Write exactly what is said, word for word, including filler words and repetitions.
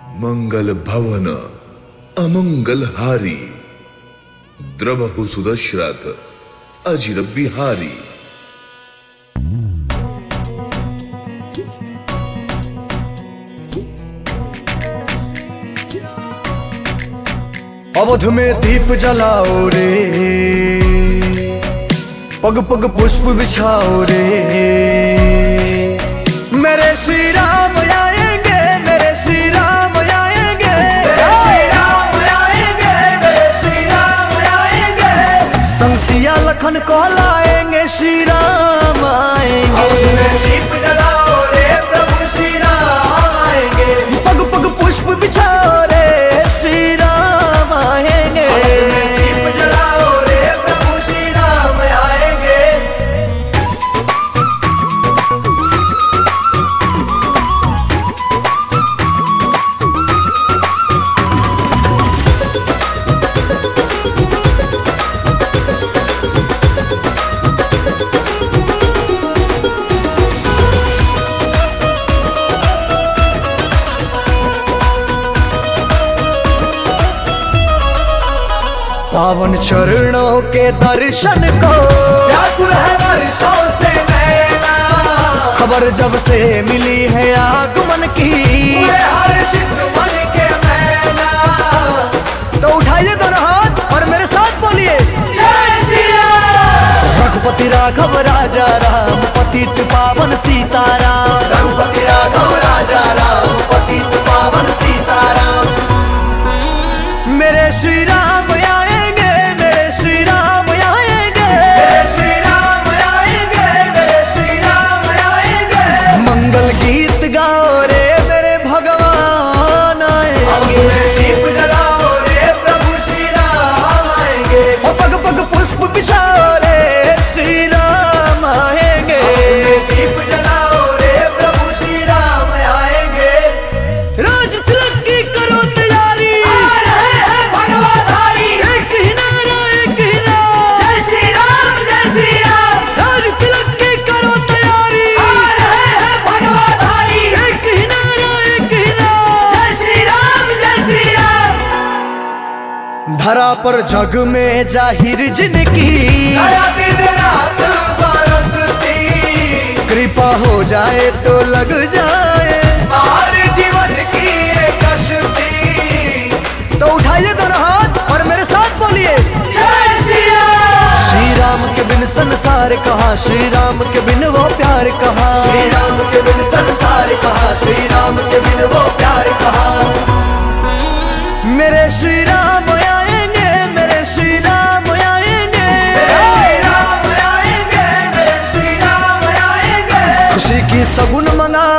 मंगल भवन अमंगल हारी, द्रवहु सुदशरथ अजिर बिहारी। अवध में दीप जलाओ रे, पग पग पुष्प बिछाओ रे। मेरे श्री राम आएंगे, मेरे श्री राम आएंगे, मेरे श्री राम आएंगे, मेरे श्री राम आएंगे। संग सिया लखन को लाएंगे, श्री राम आएंगे। अवध में दीप जलाओ रे, प्रभु श्री राम आएंगे। पग पग पुष्प बिछाओ रे, श्री राम आएंगे। दीप जलाओ रे, प्रभु श्री राम आएंगे। पावन चरणों के दर्शन को व्याकुल है वर्षों से नैना। खबर जब से मिली है आगमन की, हर्षित मन के मैना। तो उठाइए दोनों हाथ और मेरे साथ बोलिए जय श्री राम। रघुपति राघव राजा राम, पतित पावन सीताराम। रघुपति राघव राजा राम, पतित पावन सीताराम। मेरे श्री राम धरा पर जग में जाहिर जिनकी, दिन रात बरसती। कृपा हो जाए तो लग जाए पार जीवन की ये कश्ती। तो उठाइए दोनों हाथ और मेरे साथ बोलिए जय श्री राम। श्री राम के बिन संसार कहाँ, श्री राम के बिन वो प्यार कहाँ। श्री राम के बिन संसार कहाँ, श्री राम के बिन वो प्यार कहाँ। मेरे श्री राम सगुन मंगा